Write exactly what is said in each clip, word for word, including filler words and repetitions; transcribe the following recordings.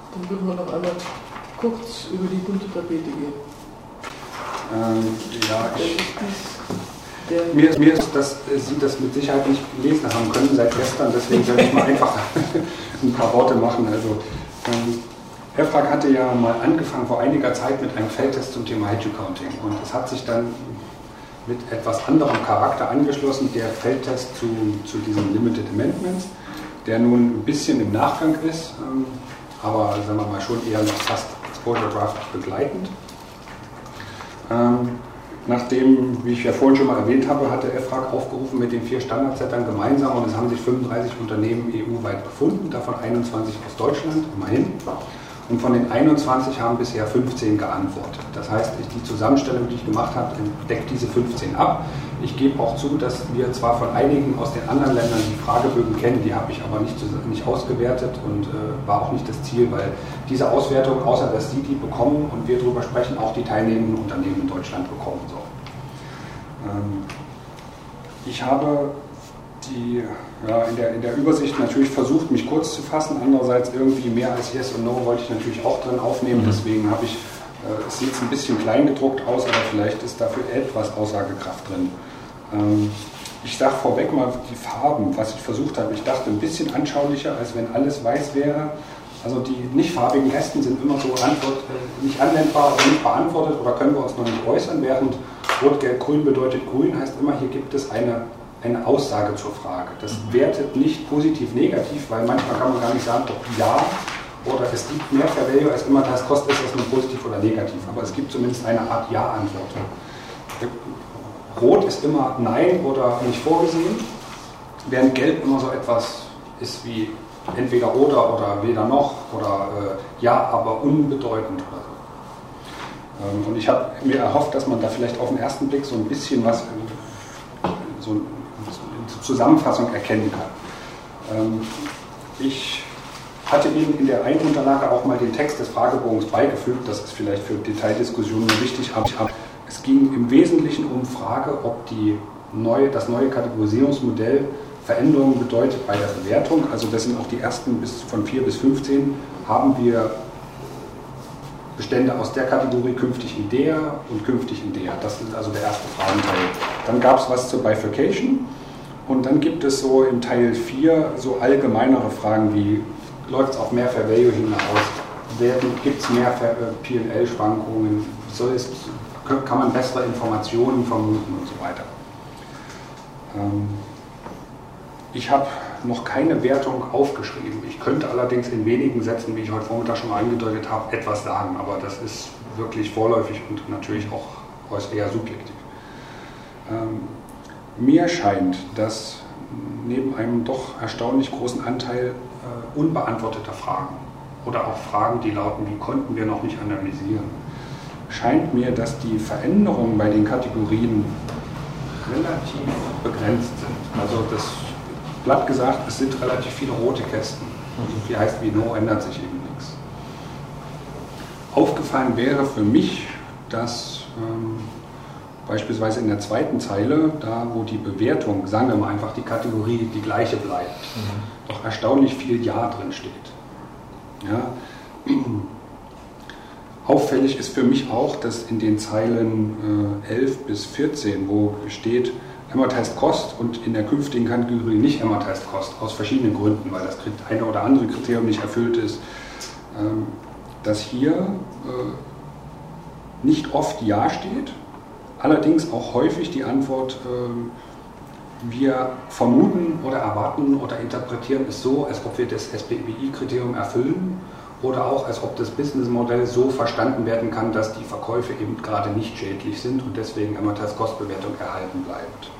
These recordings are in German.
Dann würden wir noch einmal kurz über die bunte Tapete gehen. Ähm, ja, ich, mir, mir ist, dass Sie das mit Sicherheit nicht gelesen haben können seit gestern, deswegen werde ich mal einfach ein paar Worte machen. Also, ähm, EFRAG hatte ja mal angefangen vor einiger Zeit mit einem Feldtest zum Thema Hedge Accounting und es hat sich dann mit etwas anderem Charakter angeschlossen, der Feldtest zu, zu diesen Limited Amendments, der nun ein bisschen im Nachgang ist, ähm, aber sagen wir mal schon eher noch fast Exposure Draft begleitend. Ähm, nachdem, wie ich ja vorhin schon mal erwähnt habe, hatte EFRAG aufgerufen mit den vier Standardsettern gemeinsam und es haben sich fünfunddreißig Unternehmen E U-weit gefunden, davon einundzwanzig aus Deutschland, immerhin. Und von den einundzwanzig haben bisher fünfzehn geantwortet. Das heißt, die Zusammenstellung, die ich gemacht habe, deckt diese fünfzehn ab. Ich gebe auch zu, dass wir zwar von einigen aus den anderen Ländern die Fragebögen kennen, die habe ich aber nicht, nicht ausgewertet und äh, war auch nicht das Ziel, weil diese Auswertung, außer dass Sie die bekommen und wir darüber sprechen, auch die teilnehmenden Unternehmen in Deutschland bekommen sollen. Ähm, ich habe die, ja, in, der, in der Übersicht natürlich versucht, mich kurz zu fassen. Andererseits irgendwie mehr als Yes und No wollte ich natürlich auch drin aufnehmen. Deswegen habe ich, äh, es sieht jetzt ein bisschen klein gedruckt aus, aber vielleicht ist dafür etwas Aussagekraft drin. Ähm, ich sage vorweg mal die Farben, was ich versucht habe. Ich dachte ein bisschen anschaulicher, als wenn alles weiß wäre. Also die nicht farbigen Kästen sind immer so Antwort, äh, nicht anwendbar oder nicht beantwortet oder können wir uns noch nicht äußern, während Rot, Gelb, Grün bedeutet Grün, heißt immer, hier gibt es eine eine Aussage zur Frage. Das wertet nicht positiv, negativ, weil manchmal kann man gar nicht sagen, ob ja oder es gibt mehr Fair Value als immer das kostet, ist das nur positiv oder negativ. Aber es gibt zumindest eine Art Ja-Antwort. Rot ist immer Nein oder nicht vorgesehen, während Gelb immer so etwas ist wie entweder oder oder weder noch oder äh, ja, aber unbedeutend oder so. Ähm, und ich habe mir erhofft, dass man da vielleicht auf den ersten Blick so ein bisschen was so eine Zusammenfassung erkennen kann. Ich hatte Ihnen in der einen Unterlage auch mal den Text des Fragebogens beigefügt, das ist vielleicht für Detaildiskussionen wichtig, aber es ging im Wesentlichen um die Frage, ob die neue, das neue Kategorisierungsmodell Veränderungen bedeutet bei der Bewertung, also das sind auch die ersten bis, von vier bis fünfzehn, haben wir Bestände aus der Kategorie künftig in der und künftig in der. Das ist also der erste Fragenteil. Dann gab es was zur Bifurcation und dann gibt es so im Teil vier so allgemeinere Fragen wie, läuft es auf mehr Fair Value hinaus? Gibt es mehr P und L-Schwankungen? Kann man bessere Informationen vermuten und so weiter? Ich habe noch keine Wertung aufgeschrieben. Ich könnte allerdings in wenigen Sätzen, wie ich heute Vormittag schon mal angedeutet habe, etwas sagen, aber das ist wirklich vorläufig und natürlich auch eher subjektiv. Ähm, mir scheint, dass neben einem doch erstaunlich großen Anteil äh, unbeantworteter Fragen oder auch Fragen, die lauten, wie konnten wir noch nicht analysieren, scheint mir, dass die Veränderungen bei den Kategorien relativ begrenzt sind. Also das platt gesagt, es sind relativ viele rote Kästen. So viel heißt wie No ändert sich eben nichts. Aufgefallen wäre für mich, dass ähm, beispielsweise in der zweiten Zeile, da wo die Bewertung, sagen wir mal einfach die Kategorie die gleiche bleibt, mhm. doch erstaunlich viel Ja drin steht. Ja. Auffällig ist für mich auch, dass in den Zeilen äh, elf bis vierzehn, wo steht Amortized Cost und in der künftigen Kategorie nicht Amortized Cost, aus verschiedenen Gründen, weil das eine oder andere Kriterium nicht erfüllt ist, ähm, dass hier äh, nicht oft Ja steht, allerdings auch häufig die Antwort, äh, wir vermuten oder erwarten oder interpretieren es so, als ob wir das S B W I-Kriterium erfüllen oder auch als ob das Businessmodell so verstanden werden kann, dass die Verkäufe eben gerade nicht schädlich sind und deswegen Amortized Cost-Bewertung erhalten bleibt.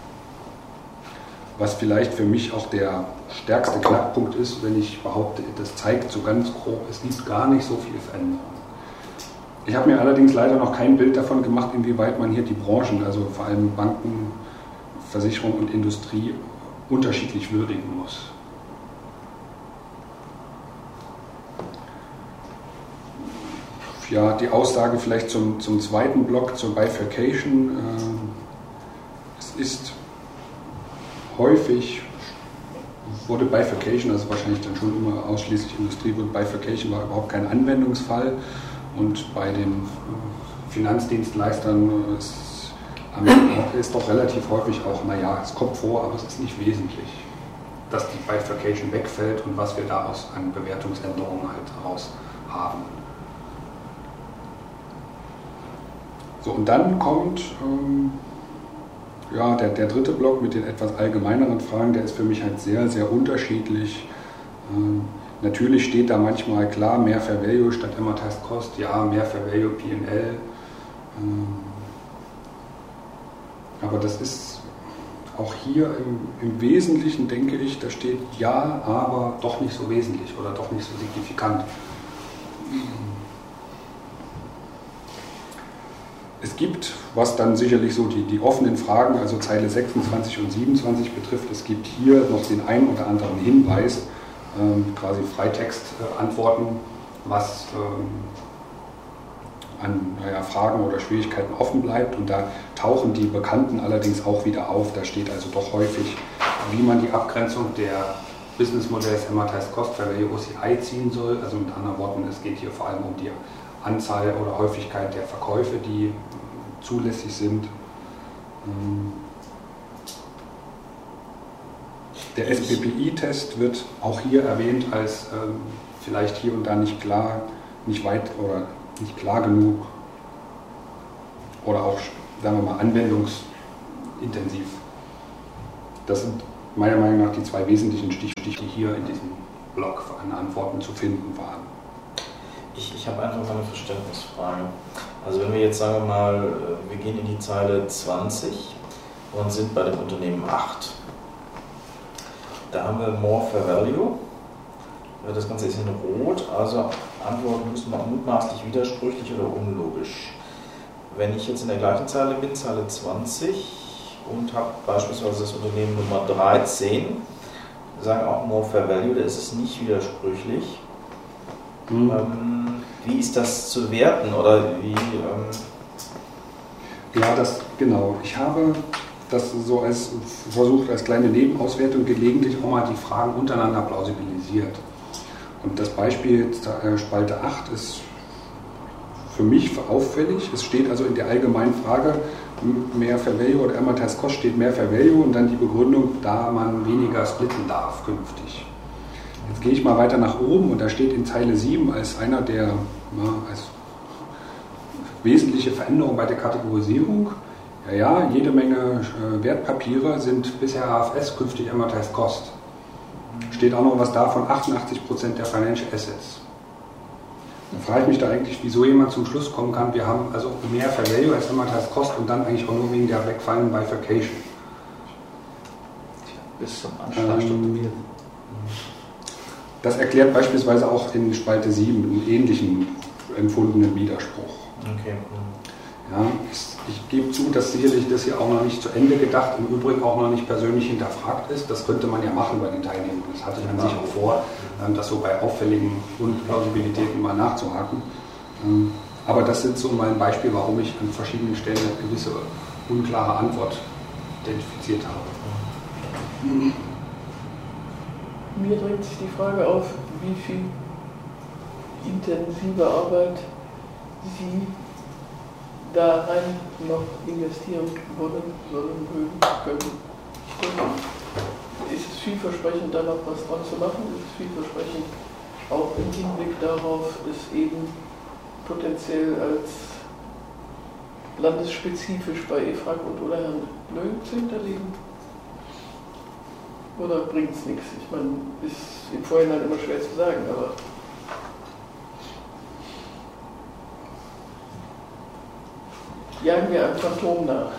Was vielleicht für mich auch der stärkste Knackpunkt ist, wenn ich behaupte, das zeigt so ganz grob, es gibt gar nicht so viel Veränderung. Ich habe mir allerdings leider noch kein Bild davon gemacht, inwieweit man hier die Branchen, also vor allem Banken, Versicherung und Industrie, unterschiedlich würdigen muss. Ja, die Aussage vielleicht zum, zum zweiten Block, zur Bifurcation. Äh, es ist häufig wurde Bifurcation, also wahrscheinlich dann schon immer ausschließlich Industrie, und Bifurcation war überhaupt kein Anwendungsfall. Und bei den Finanzdienstleistern ist, ist doch relativ häufig auch, naja, es kommt vor, aber es ist nicht wesentlich, dass die Bifurcation wegfällt und was wir daraus an Bewertungsänderungen halt heraus haben. So, und dann kommt ähm, ja, der, der dritte Block mit den etwas allgemeineren Fragen, der ist für mich halt sehr, sehr unterschiedlich. Ähm, natürlich steht da manchmal klar, mehr Fair Value statt Amortized Cost, ja, mehr Fair Value P und L. Ähm, aber das ist auch hier im, im Wesentlichen, denke ich, da steht ja, aber doch nicht so wesentlich oder doch nicht so signifikant. Es gibt, was dann sicherlich so die, die offenen Fragen, also Zeile sechsundzwanzig und siebenundzwanzig betrifft, es gibt hier noch den einen oder anderen Hinweis, ähm, quasi Freitextantworten, äh, was ähm, an naja, Fragen oder Schwierigkeiten offen bleibt. Und da tauchen die Bekannten allerdings auch wieder auf. Da steht also doch häufig, wie man die Abgrenzung der Businessmodells Amortized Cost Fair Value O C I ziehen soll. Also mit anderen Worten, es geht hier vor allem um die Anzahl oder Häufigkeit der Verkäufe, die zulässig sind. Der S P P I-Test wird auch hier erwähnt als ähm, vielleicht hier und da nicht klar, nicht weit oder nicht klar genug oder auch, sagen wir mal, anwendungsintensiv. Das sind meiner Meinung nach die zwei wesentlichen Stichworte, die hier in diesem Block an Antworten zu finden waren. Ich, ich habe einfach mal eine Verständnisfrage. Also wenn wir jetzt, sagen wir mal, wir gehen in die Zeile zwanzig und sind bei dem Unternehmen acht. Da haben wir More Fair Value. Das Ganze ist in Rot, also Antworten müssen wir mutmaßlich widersprüchlich oder unlogisch. Wenn ich jetzt in der gleichen Zeile bin, Zeile zwanzig, und habe beispielsweise das Unternehmen Nummer dreizehn, sagen auch More Fair Value, da ist es nicht widersprüchlich. Mhm. Ähm, wie ist das zu werten oder wie? Ähm ja, das genau. Ich habe das so als versucht als kleine Nebenauswertung gelegentlich auch mal die Fragen untereinander plausibilisiert. Und das Beispiel Spalte acht ist für mich auffällig. Es steht also in der allgemeinen Frage, mehr Fair Value oder Amortized Cost steht mehr Fair Value und dann die Begründung, da man weniger splitten darf künftig. Jetzt gehe ich mal weiter nach oben und da steht in Zeile sieben als einer der na, als wesentliche Veränderung bei der Kategorisierung, ja, ja, jede Menge äh, Wertpapiere sind bisher A F S, künftig Amortized Cost. Steht auch noch was davon, achtundachtzig Prozent der Financial Assets. Dann frage ich mich da eigentlich, wieso jemand zum Schluss kommen kann, wir haben also mehr Fair Value als Amortized Cost und dann eigentlich auch nur wegen der wegfallenden Bifurcation. Bis zum Anschlag ähm, Das erklärt beispielsweise auch in Spalte sieben einen ähnlichen empfundenen Widerspruch. Okay. Ja, ich, ich gebe zu, dass sicherlich das hier auch noch nicht zu Ende gedacht, im Übrigen auch noch nicht persönlich hinterfragt ist. Das könnte man ja machen bei den Teilnehmern. Das hatte ich an sich auch vor, das so bei auffälligen Unplausibilitäten mal nachzuhaken. Aber das ist so mal ein Beispiel, warum ich an verschiedenen Stellen eine gewisse unklare Antwort identifiziert habe. Mir drängt sich die Frage auf, wie viel intensive Arbeit Sie da rein noch investieren wollen, sollen, mögen, können. Ist es vielversprechend, da noch was dran zu machen? Ist es vielversprechend, auch im Hinblick darauf, es eben potenziell als landesspezifisch bei EFRAG und oder Herrn Blöng zu hinterlegen? Oder bringt es nichts? Ich meine, ist im Vorhinein immer schwer zu sagen, aber jagen wir einem Phantom nach.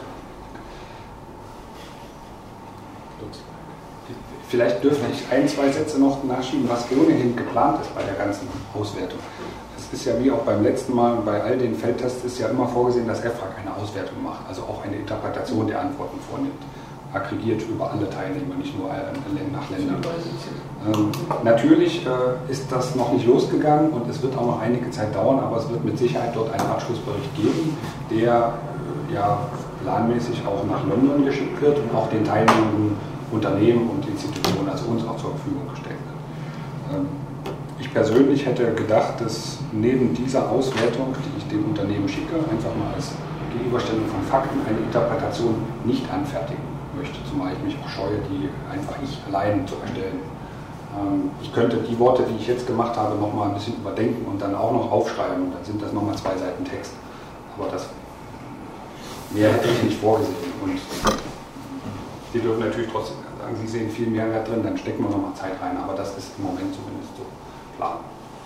Vielleicht dürfte ich ein, zwei Sätze noch nachschieben, was ohnehin geplant ist bei der ganzen Auswertung. Es ist ja wie auch beim letzten Mal und bei all den Feldtests ist ja immer vorgesehen, dass EFRAG eine Auswertung macht, also auch eine Interpretation der Antworten vornimmt. Aggregiert über alle Teilnehmer, nicht nur nach Ländern. Ähm, natürlich äh, ist das noch nicht losgegangen und es wird auch noch einige Zeit dauern, aber es wird mit Sicherheit dort einen Abschlussbericht geben, der äh, ja planmäßig auch nach London geschickt wird und auch den Teilnehmern Unternehmen und Institutionen, also uns auch zur Verfügung gestellt wird. Ich persönlich hätte gedacht, dass neben dieser Auswertung, die ich dem Unternehmen schicke, einfach mal als Gegenüberstellung von Fakten eine Interpretation nicht anfertigen möchte, zumal ich mich auch scheue, die einfach ich allein zu erstellen. Ich könnte die Worte, die ich jetzt gemacht habe, nochmal ein bisschen überdenken und dann auch noch aufschreiben, dann sind das nochmal zwei Seiten Text. Aber das mehr hätte ich nicht vorgesehen. Und Sie dürfen natürlich trotzdem sagen, Sie sehen viel Mehrwert drin, dann stecken wir nochmal Zeit rein, aber das ist im Moment zumindest so klar.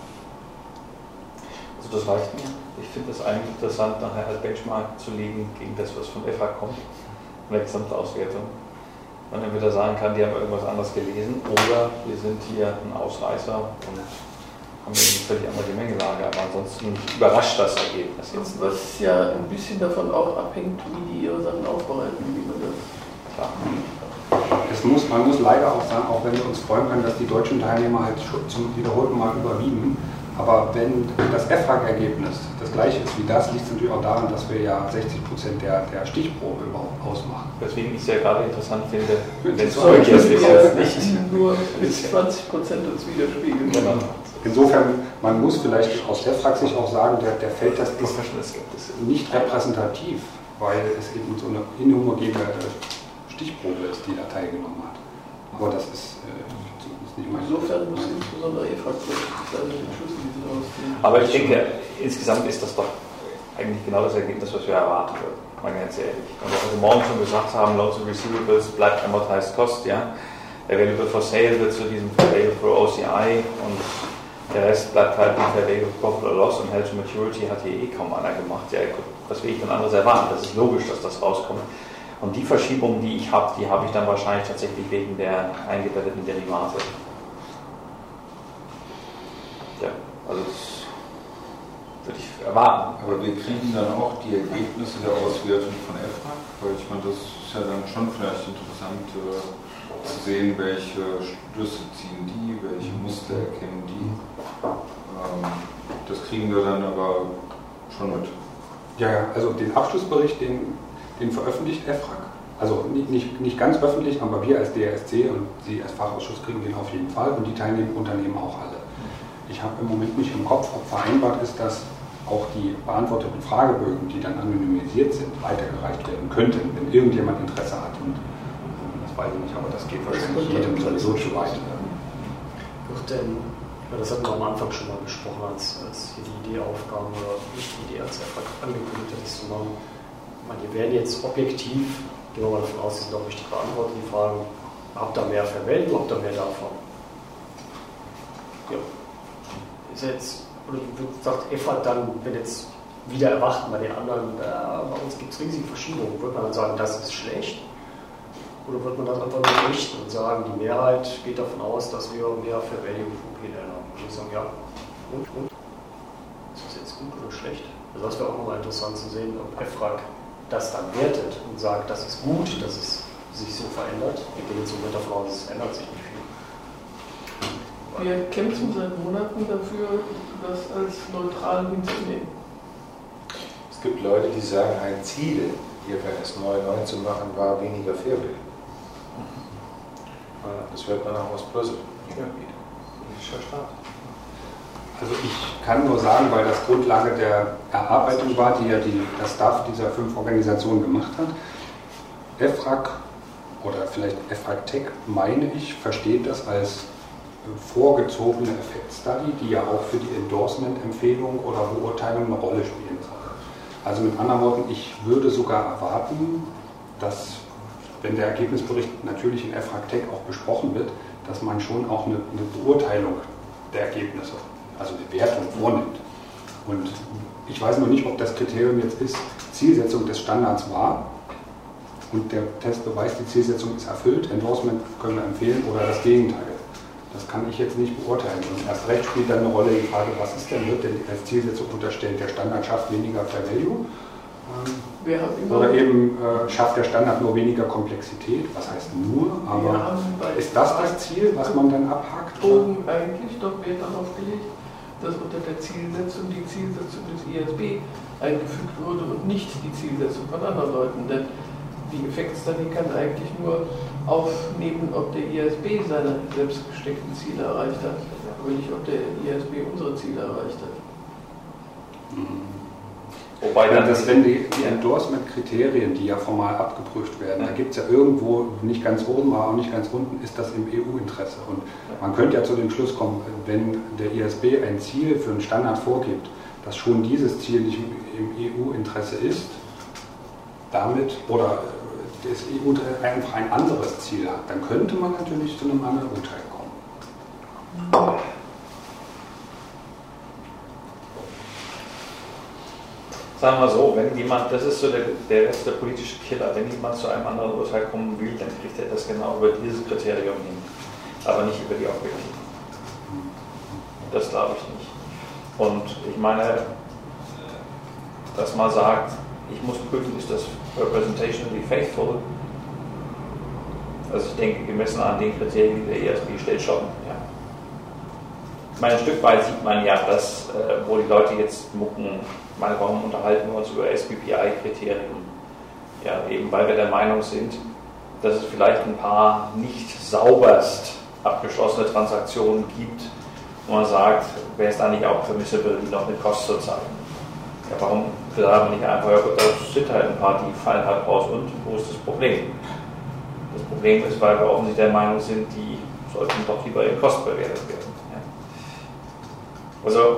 Also das reicht mir. Ich finde es eigentlich interessant, nachher als Benchmark zu legen gegen das, was von E F R A kommt, von der Gesamtauswertung. Man dann wieder sagen kann, die haben irgendwas anderes gelesen oder wir sind hier ein Ausreißer und haben eine völlig andere Gemengelage, aber ansonsten überrascht das Ergebnis jetzt. Was ja ein bisschen davon auch abhängt, wie die ihre Sachen aufbereiten, wie man das klar. Es muss, man muss leider auch sagen, auch wenn wir uns freuen können, dass die deutschen Teilnehmer halt zum wiederholten Mal überwiegen, aber wenn das E F R A G-Ergebnis das gleiche ist wie das, liegt es natürlich auch daran, dass wir ja sechzig Prozent der, der Stichprobe überhaupt ausmachen. Deswegen ich es ja gerade interessant finde, wenn es solche ist jetzt nicht nur bis zwanzig Prozent uns widerspiegeln. Genau. Insofern, man muss vielleicht aus E F R A G sich auch sagen, der, der Feldtest ist nicht repräsentativ, weil es eben so eine inhomogene Stichprobe ist, die da teilgenommen hat. Aber das ist, äh, ist nicht mein. Insofern muss insbesondere E F R A G sein, den Schlüssel, die sie rausziehen. Aber ich denke, insgesamt ist das doch eigentlich genau das Ergebnis, was wir erwarten würden. Mal ganz ehrlich. Und was wir morgen schon gesagt haben, Loans and Receivables bleibt amortized cost, ja. Available for sale wird zu diesem Available for O C I und der Rest bleibt halt nicht Available for Profit or Loss und Held to Maturity hat hier eh kaum einer gemacht. Ja, was will ich denn anderes erwarten? Das ist logisch, dass das rauskommt. Und die Verschiebungen, die ich habe, die habe ich dann wahrscheinlich tatsächlich wegen der eingebetteten Derivate. Ja, also das würde ich erwarten. Aber wir kriegen dann auch die Ergebnisse der Auswertung von E F R A G, weil ich meine, das ist ja dann schon vielleicht interessant äh, zu sehen, welche Schlüsse ziehen die, welche Muster erkennen die. Ähm, das kriegen wir dann aber schon mit. Ja, ja, also den Abschlussbericht, den, den veröffentlicht E F R A G. Also nicht, nicht, nicht ganz öffentlich, aber wir als D R S C und Sie als Fachausschuss kriegen den auf jeden Fall und die teilnehmenden Unternehmen auch alle. Ich habe im Moment nicht im Kopf, ob vereinbart ist, dass auch die beantworteten Fragebögen, die dann anonymisiert sind, weitergereicht werden könnten, wenn irgendjemand Interesse hat. Und das weiß ich nicht, aber das geht wahrscheinlich jedem sowieso zu weit. Wird denn, ja, das hatten wir am Anfang schon mal besprochen, als, als hier die Idee aufkam, oder nicht die Idee als E F R A G angekündigt hat, das zu machen. Ich meine, wir werden jetzt objektiv, gehen wir mal davon aus, die sind auch richtig beantwortet, die Fragen, habt ihr mehr Verwendung, habt ihr mehr davon? Ja. Ist jetzt, oder sagt E F R A G dann, wenn jetzt wieder erwarten bei den anderen, äh, bei uns gibt es riesige Verschiebungen, wird man dann sagen, das ist schlecht? Oder wird man das einfach nur richten und sagen, die Mehrheit geht davon aus, dass wir mehr Verwendung von P N L haben? Und ich sage, ja, und, und? Ist das jetzt gut oder schlecht? Also das wäre auch nochmal interessant zu sehen, ob E F R A G das dann wertet und sagt, das ist gut, dass es sich so verändert. Wir gehen jetzt so mit davon aus, es ändert sich nicht viel. Wir kämpfen seit Monaten dafür, das als neutral hinzunehmen. Es gibt Leute, die sagen, ein Ziel, I F R S neun neu zu machen, war weniger Fairbill. Das hört man auch aus Brüssel. Ja, politischer Staat. Also ich kann nur sagen, weil das Grundlage der Erarbeitung war, die ja die, das Staff dieser fünf Organisationen gemacht hat. E F R A G oder vielleicht E F R A G Tech, meine ich, versteht das als vorgezogene Effekt-Study, die ja auch für die Endorsement-Empfehlung oder Beurteilung eine Rolle spielen soll. Also mit anderen Worten, ich würde sogar erwarten, dass, wenn der Ergebnisbericht natürlich in E F R A G Tech auch besprochen wird, dass man schon auch eine, eine Beurteilung der Ergebnisse, also eine Wertung vornimmt. Und ich weiß noch nicht, ob das Kriterium jetzt ist, Zielsetzung des Standards war und der Test beweist, die Zielsetzung ist erfüllt, Endorsement können wir empfehlen oder das Gegenteil. Das kann ich jetzt nicht beurteilen. Und erst recht spielt dann eine Rolle die Frage, was ist denn, wird denn als Zielsetzung unterstellt, der Standard schafft weniger Fair Value? Wir haben immer Oder eben äh, schafft der Standard nur weniger Komplexität, was heißt nur, aber ist das das Ziel, was man dann abhakt? Bogen eigentlich doch Wert darauf gelegt, dass unter der Zielsetzung die Zielsetzung des I S B eingefügt wurde und nicht die Zielsetzung von anderen Leuten. Denn die Effektstudy kann eigentlich nur aufnehmen, ob der I S B seine selbst gesteckten Ziele erreicht hat, aber nicht, ob der I S B unsere Ziele erreicht hat. Wobei dann das, wenn die, die Endorsement-Kriterien, die ja formal abgeprüft werden, ja. Da gibt es ja irgendwo, nicht ganz oben, aber auch nicht ganz unten, ist das im E U-Interesse. Und man könnte ja zu dem Schluss kommen, wenn der I S B ein Ziel für einen Standard vorgibt, dass schon dieses Ziel nicht im E U-Interesse ist, damit, oder das E U einfach ein anderes Ziel hat, dann könnte man natürlich zu einem anderen Urteil kommen. Sagen wir so, wenn jemand, das ist so der, der letzte politische Killer, wenn jemand zu einem anderen Urteil kommen will, dann kriegt er das genau über dieses Kriterium hin, aber nicht über die Objektiven. Das glaube ich nicht. Und ich meine, dass man sagt, ich muss prüfen, ist das representationally faithful? Also ich denke, gemessen an den Kriterien, die der E S B stellt, schon. Ja. Ich meine, ein Stück weit sieht man ja, dass, äh, wo die Leute jetzt mucken, meine, warum unterhalten wir uns über S B P I-Kriterien? Ja, eben weil wir der Meinung sind, dass es vielleicht ein paar nicht sauberst abgeschlossene Transaktionen gibt, wo man sagt, wäre es da nicht auch permissible, die noch mit Kost zu zeigen? Ja, warum sagen wir nicht einfach, ja gut, das sind halt ein paar, die fallen halt raus und wo ist das Problem? Das Problem ist, weil wir offensichtlich der Meinung sind, die sollten doch lieber in Kost bewertet werden. Ja. Also,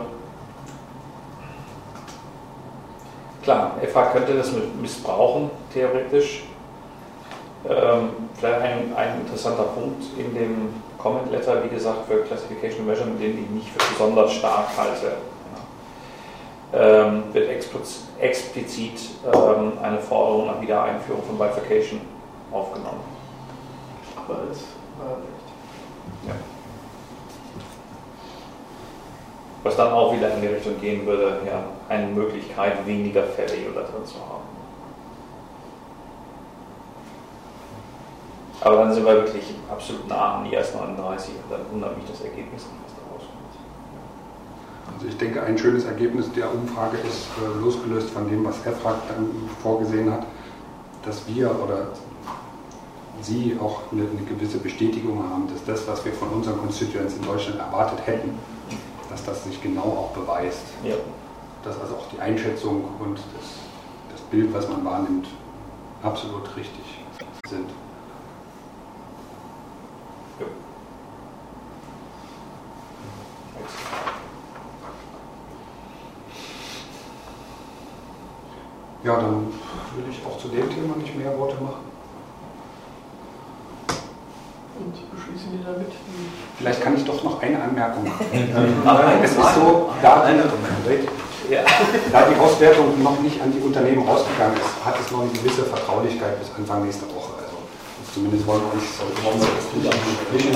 klar, F H könnte das missbrauchen, theoretisch. Ähm, vielleicht ein, ein interessanter Punkt in dem Comment Letter, wie gesagt, für Classification Measurement, den ich nicht für besonders stark halte, ja. ähm, wird explizit ähm, eine Forderung nach Wiedereinführung von Bifurcation aufgenommen. Aber als Wahlrecht. Ja. Was dann auch wieder in die Richtung gehen würde, ja, eine Möglichkeit, weniger Fälle da drin zu haben. Aber dann sind wir wirklich absolut nah an I S neununddreißig und dann wundert mich das Ergebnis nicht, was da rauskommt. Also ich denke, ein schönes Ergebnis der Umfrage ist, äh, losgelöst von dem, was F H A C dann vorgesehen hat, dass wir oder Sie auch eine, eine gewisse Bestätigung haben, dass das, was wir von unseren Constituents in Deutschland erwartet hätten, dass das sich genau auch beweist. Ja. Dass also auch die Einschätzung und das, das Bild, was man wahrnimmt, absolut richtig sind. Ja. Ja, dann will ich auch zu dem Thema nicht mehr Worte machen. Und beschließen wir damit? Vielleicht kann ich doch noch eine Anmerkung machen. Es ist so, da die, da die Auswertung noch nicht an die Unternehmen rausgegangen ist, hat es noch eine gewisse Vertraulichkeit bis Anfang nächster Woche. Also zumindest wollen wir uns, wollen wir uns nicht